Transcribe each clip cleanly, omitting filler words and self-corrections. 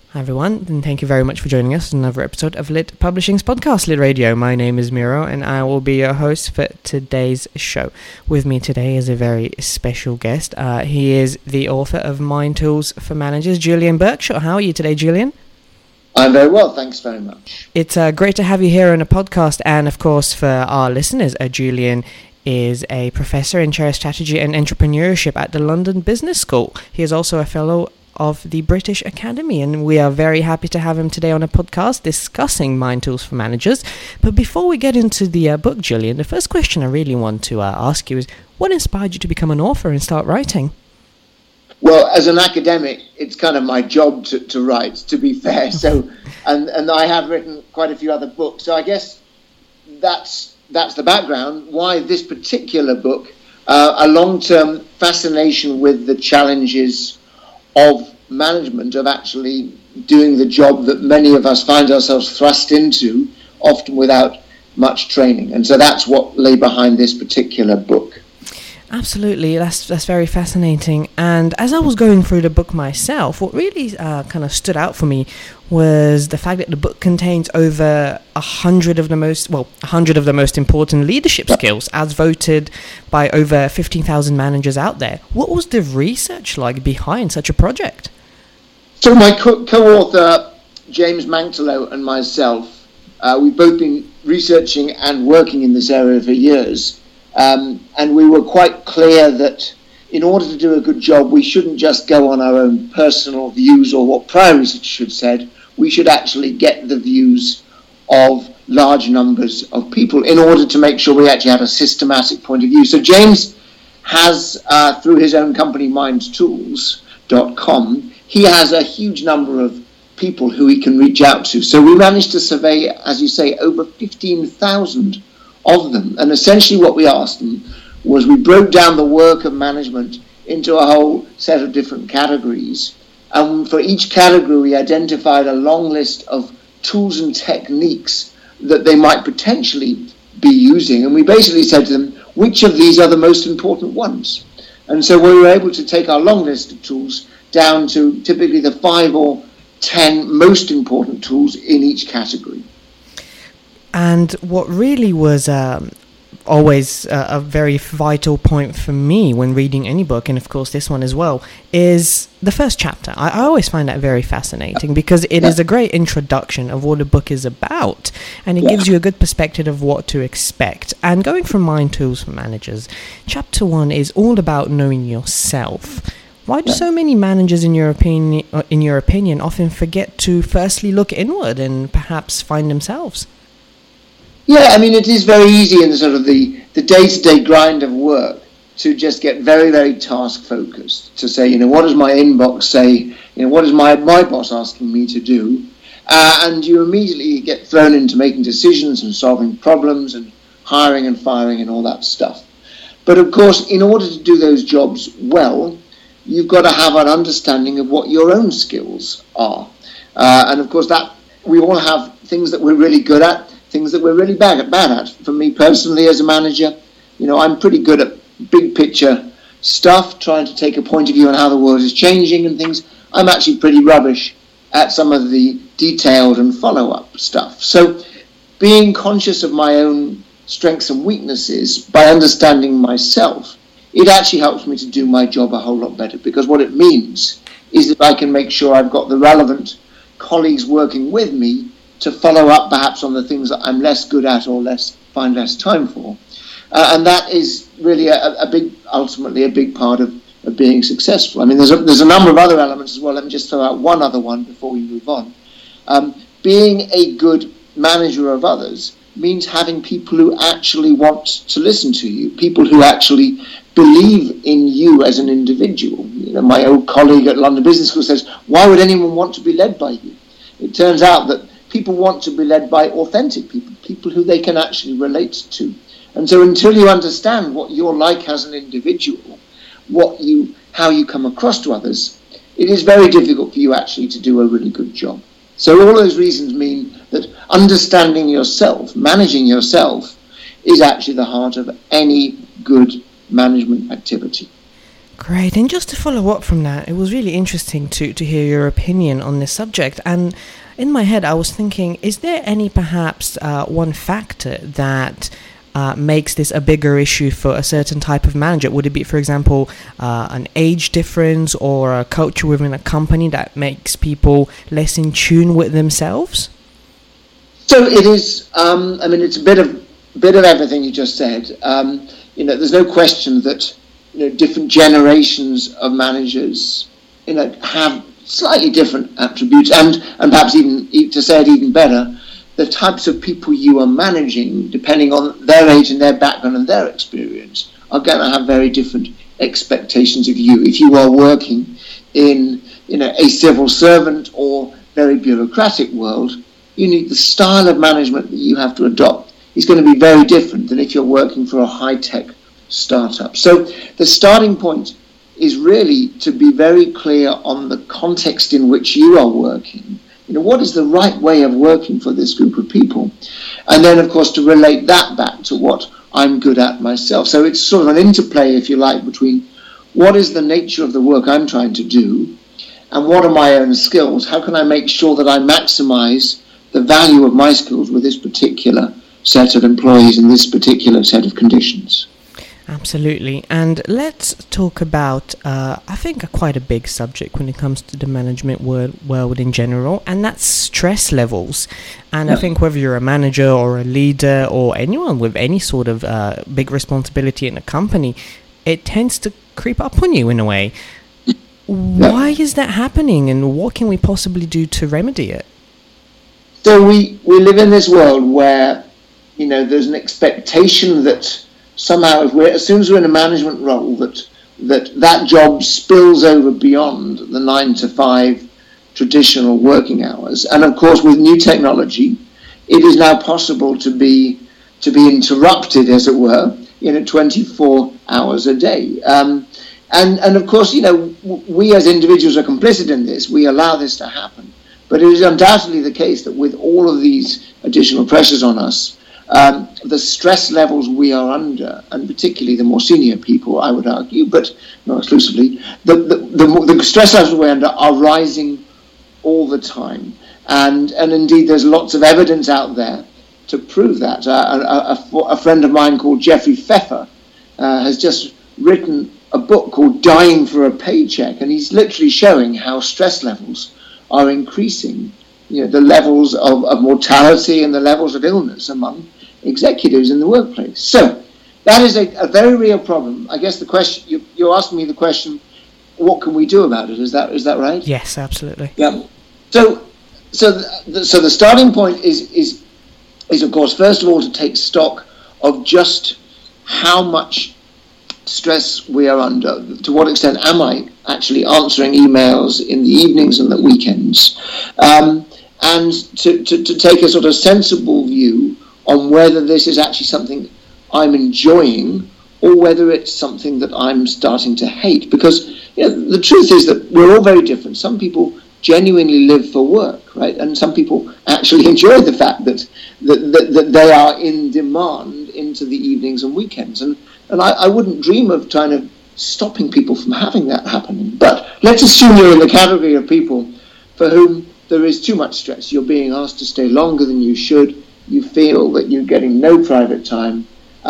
Hi everyone, and thank you very much for joining us in another episode of Lit Publishing's podcast, Lit Radio. My name is Miro, and I will be your host for today's show. With me today is a very special guest. He is the author of Mind Tools for Managers, Julian Berkshire. How are you today, Julian? I'm very well, thanks very much. It's great to have you here on a podcast, and of course for our listeners, Julian is a professor in chair strategy and entrepreneurship at the London Business School. He is also a fellow of the British Academy, and we are very happy to have him today on a podcast discussing Mind Tools for Managers. But before we get into the book, Julian, the first question I really want to ask you is, what inspired you to become an author and start writing? Well, as an academic, it's kind of my job to write, to be fair. So, and I have written quite a few other books. So I guess that's the background. Why this particular book? A long-term fascination with the challenges of management, of actually doing the job that many of us find ourselves thrust into, often without much training. And so that's what lay behind this particular book. Absolutely, that's very fascinating. And as I was going through the book myself, what really kind of stood out for me was the fact that the book contains over 100 of the most important leadership skills, as voted by over 15,000 managers out there. What was the research like behind such a project? So my co-author, James Mantelow, and myself, we've both been researching and working in this area for years. And we were quite clear that in order to do a good job, we shouldn't just go on our own personal views or what prior research should said. We should actually get the views of large numbers of people in order to make sure we actually have a systematic point of view. So James has, through his own company, mindtools.com, he has a huge number of people who he can reach out to. So we managed to survey, as you say, over 15,000 of them. And essentially what we asked them was, we broke down the work of management into a whole set of different categories. And for each category, we identified a long list of tools and techniques that they might potentially be using. And we basically said to them, which of these are the most important ones? And so we were able to take our long list of tools down to typically the 5 or 10 most important tools in each category. And what really was always a very vital point for me when reading any book, and of course this one as well, is the first chapter. I always find that very fascinating because it is a great introduction of what the book is about, and it gives you a good perspective of what to expect. And going from Mind Tools for Managers, chapter 1 is all about knowing yourself. Why do so many managers, in your opinion, often forget to firstly look inward and perhaps find themselves? Yeah, I mean, it is very easy in the sort of the day-to-day grind of work to just get very, very task-focused, to say, what does my inbox say? What is my boss asking me to do? And you immediately get thrown into making decisions and solving problems and hiring and firing and all that stuff. But of course, in order to do those jobs well, you've got to have an understanding of what your own skills are. And of course, that we all have things that we're really good at, things that we're really bad at. For me personally, as a manager, I'm pretty good at big picture stuff, trying to take a point of view on how the world is changing and things. I'm actually pretty rubbish at some of the detailed and follow-up stuff. So being conscious of my own strengths and weaknesses by understanding myself, it actually helps me to do my job a whole lot better, because what it means is that I can make sure I've got the relevant colleagues working with me to follow up perhaps on the things that I'm less good at or find less time for. And that is really ultimately a big part of being successful. I mean, there's a number of other elements as well. Let me just throw out one other one before we move on. Being a good manager of others means having people who actually want to listen to you, people who actually believe in you as an individual. My old colleague at London Business School says, why would anyone want to be led by you? It turns out that people want to be led by authentic people who they can actually relate to. And so until you understand what you're like as an individual, how you come across to others, it is very difficult for you actually to do a really good job. So all those reasons mean that understanding yourself, managing yourself, is actually the heart of any good management activity. Great. And just to follow up from that, it was really interesting to hear your opinion on this subject. And in my head, I was thinking, is there any perhaps one factor that makes this a bigger issue for a certain type of manager? Would it be, for example, an age difference or a culture within a company that makes people less in tune with themselves? So it is. It's a bit of everything you just said. There's no question that different generations of managers, have slightly different attributes, and perhaps even to say it even better, the types of people you are managing, depending on their age and their background and their experience, are going to have very different expectations of you. If you are working in a civil servant or very bureaucratic world, the style of management that you have to adopt is going to be very different than if you're working for a high-tech startup. So the starting point is really to be very clear on the context in which you are working. What is the right way of working for this group of people? And then, of course, to relate that back to what I'm good at myself. So it's sort of an interplay, if you like, between what is the nature of the work I'm trying to do and what are my own skills? How can I make sure that I maximize the value of my skills with this particular set of employees in this particular set of conditions? Absolutely. And let's talk about, I think, quite a big subject when it comes to the management world in general, and that's stress levels. And I think whether you're a manager or a leader or anyone with any sort of big responsibility in a company, it tends to creep up on you in a way. Why is that happening, and what can we possibly do to remedy it? So we live in this world where, there's an expectation that somehow, as soon as we're in a management role, that job spills over beyond the 9 to 5 traditional working hours. And of course, with new technology, it is now possible to be interrupted, as it were, 24 hours a day. And of course, we as individuals are complicit in this. We allow this to happen. But it is undoubtedly the case that with all of these additional pressures on us, the stress levels we are under, and particularly the more senior people, I would argue, but not exclusively, the stress levels we're under are rising all the time. And indeed, there's lots of evidence out there to prove that. A friend of mine called Jeffrey Pfeffer has just written a book called Dying for a Paycheck, and he's literally showing how stress levels are increasing, the levels of mortality and the levels of illness among executives in the workplace. So that is a very real problem. I guess the question you're asking me, the question, what can we do about it? Is that right? Yes, absolutely. Yeah. So the starting point is of course, first of all, to take stock of just how much stress we are under. To what extent am I actually answering emails in the evenings and the weekends? And to take a sort of sensible view on whether this is actually something I'm enjoying or whether it's something that I'm starting to hate. Because the truth is that we're all very different. Some people genuinely live for work, right? And some people actually enjoy the fact that they are in demand into the evenings and weekends. And I wouldn't dream of trying to stopping people from having that happening. But let's assume you're in the category of people for whom there is too much stress. You're being asked to stay longer than you should. You feel that you're getting no private time.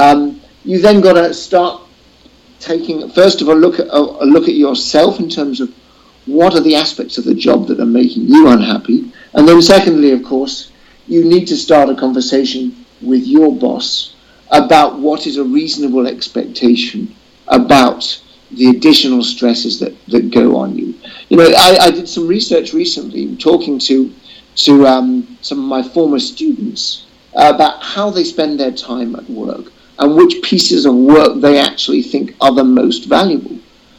You then got to start taking, first of all, a look at yourself in terms of what are the aspects of the job that are making you unhappy. And then secondly, of course, you need to start a conversation with your boss about what is a reasonable expectation about the additional stresses that go on you. I did some research recently talking to some of my former students about how they spend their time at work and which pieces of work they actually think are the most valuable.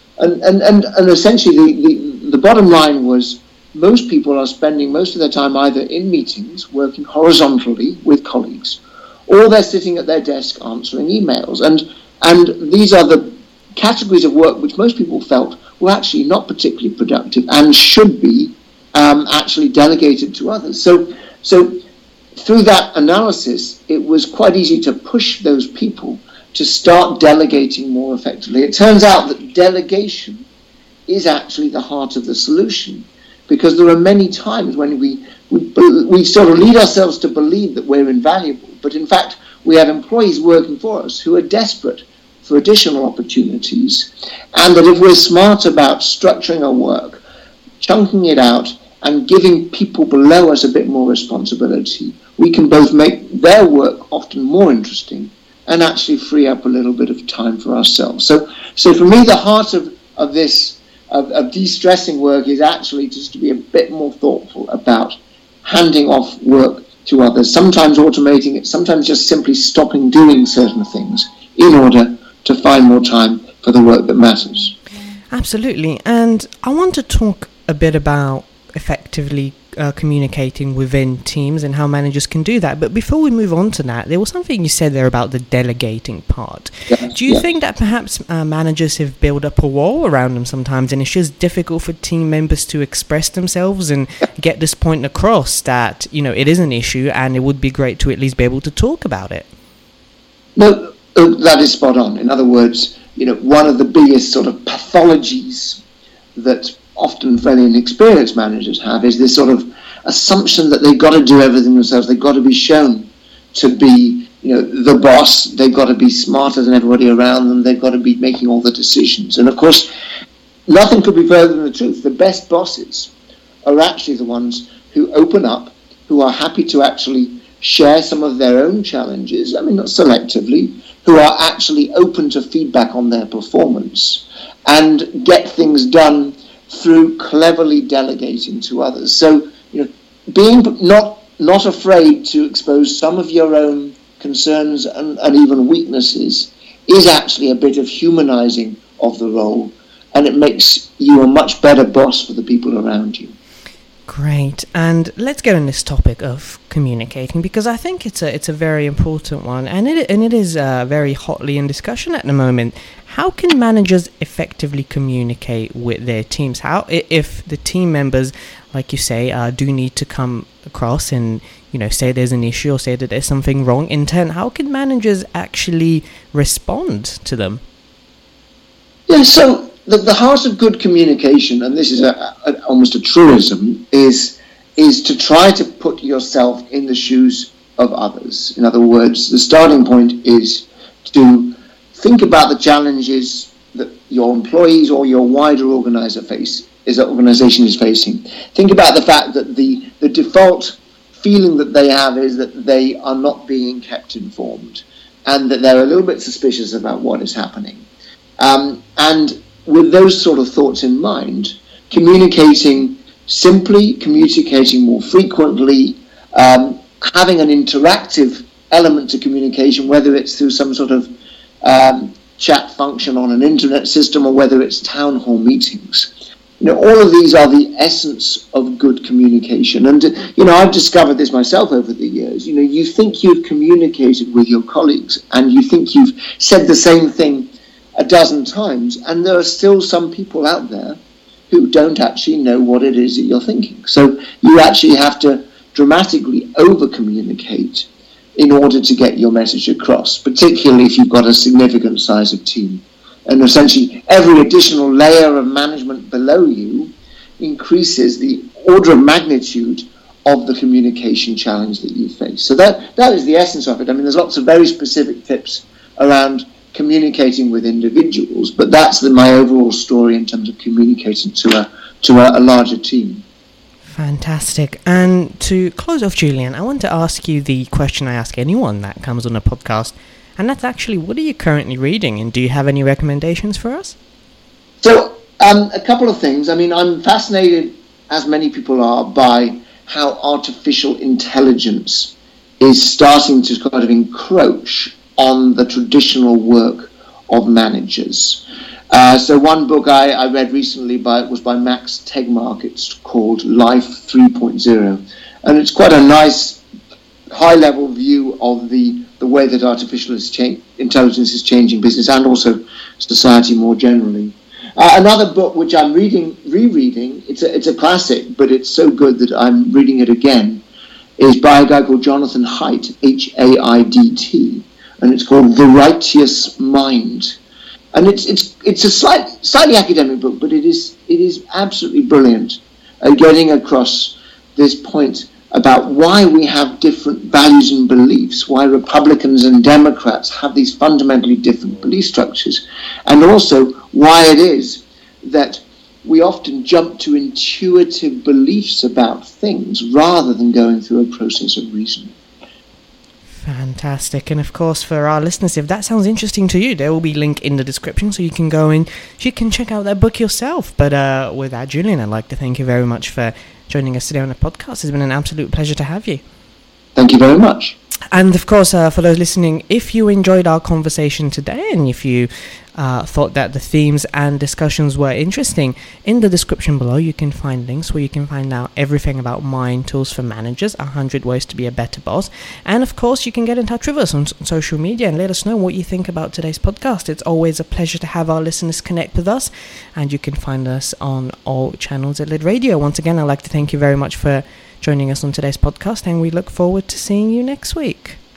And essentially the bottom line was most people are spending most of their time either in meetings, working horizontally with colleagues, or they're sitting at their desk answering emails. And these are the categories of work which most people felt were actually not particularly productive and should be actually delegated to others. So through that analysis, it was quite easy to push those people to start delegating more effectively. It turns out that delegation is actually the heart of the solution, because there are many times when we sort of lead ourselves to believe that we're invaluable, but in fact we have employees working for us who are desperate for additional opportunities, and that if we're smart about structuring our work, chunking it out, and giving people below us a bit more responsibility, we can both make their work often more interesting and actually free up a little bit of time for ourselves. So for me, the heart of this, of de-stressing work, is actually just to be a bit more thoughtful about handing off work to others, sometimes automating it, sometimes just simply stopping doing certain things in order to find more time for the work that matters. Absolutely. And I want to talk a bit about effectively communicating within teams and how managers can do that. But before we move on to that, there was something you said there about the delegating part. Yes, Do you think that perhaps managers have built up a wall around them sometimes, and it's just difficult for team members to express themselves and get this point across that, it is an issue and it would be great to at least be able to talk about it? No, that is spot on. In other words, one of the biggest sort of pathologies that often very inexperienced managers have is this sort of assumption that they've got to do everything themselves. They've got to be shown to be, the boss. They've got to be smarter than everybody around them. They've got to be making all the decisions. And of course, nothing could be further than the truth. The best bosses are actually the ones who open up, who are happy to actually share some of their own challenges, not selectively, who are actually open to feedback on their performance and get things done through cleverly delegating to others. So, being not afraid to expose some of your own concerns and even weaknesses is actually a bit of humanizing of the role, and it makes you a much better boss for the people around you. Great. And let's get on this topic of communicating, because I think it's a very important one, and it is very hotly in discussion at the moment. How can managers effectively communicate with their teams? How, if the team members, like you say, do need to come across and say there's an issue or say that there's something wrong, in turn, how can managers actually respond to them? Yeah, so the heart of good communication, and this is almost a truism, is to try to put yourself in the shoes of others. In other words, the starting point is to think about the challenges that your employees or your wider organization is facing. Think about the fact that the default feeling that they have is that they are not being kept informed and that they're a little bit suspicious about what is happening. And with those sort of thoughts in mind, communicating simply, communicating more frequently, having an interactive element to communication, whether it's through some sort of chat function on an internet system or whether it's town hall meetings. All of these are the essence of good communication. And, I've discovered this myself over the years. You think you've communicated with your colleagues and you think you've said the same thing a dozen times, and there are still some people out there who don't actually know what it is that you're thinking. So you actually have to dramatically over-communicate in order to get your message across, particularly if you've got a significant size of team. And essentially every additional layer of management below you increases the order of magnitude of the communication challenge that you face. So that is the essence of it. There's lots of very specific tips around communicating with individuals, but that's my overall story in terms of communicating to a larger team. Fantastic. And to close off, Julian, I want to ask you the question I ask anyone that comes on a podcast, and that's actually, what are you currently reading, and do you have any recommendations for us? So, a couple of things. I'm fascinated, as many people are, by how artificial intelligence is starting to kind of encroach on the traditional work of managers. So one book I read recently was by Max Tegmark. It's called Life 3.0. And it's quite a nice high-level view of the way that artificial intelligence is changing business and also society more generally. Another book which I'm rereading, it's a classic, but it's so good that I'm reading it again, is by a guy called Jonathan Haidt, Haidt. and it's called The Righteous Mind. And it's a slightly academic book, but it is absolutely brilliant at getting across this point about why we have different values and beliefs, why Republicans and Democrats have these fundamentally different belief structures, and also why it is that we often jump to intuitive beliefs about things rather than going through a process of reasoning. Fantastic. And of course, for our listeners, if that sounds interesting to you, there will be a link in the description so you can go in, you can check out that book yourself. But with that, Julian, I'd like to thank you very much for joining us today on the podcast. It's been an absolute pleasure to have you. Thank you very much. And of course, for those listening, if you enjoyed our conversation today and if you thought that the themes and discussions were interesting, in the description below you can find links where you can find out everything about Mind Tools for Managers, 100 Ways to be a Better Boss. And of course, you can get in touch with us on social media and let us know what you think about today's podcast. It's always a pleasure to have our listeners connect with us, and you can find us on all channels at Lid Radio. Once again, I'd like to thank you very much for joining us on today's podcast, and we look forward to seeing you next week.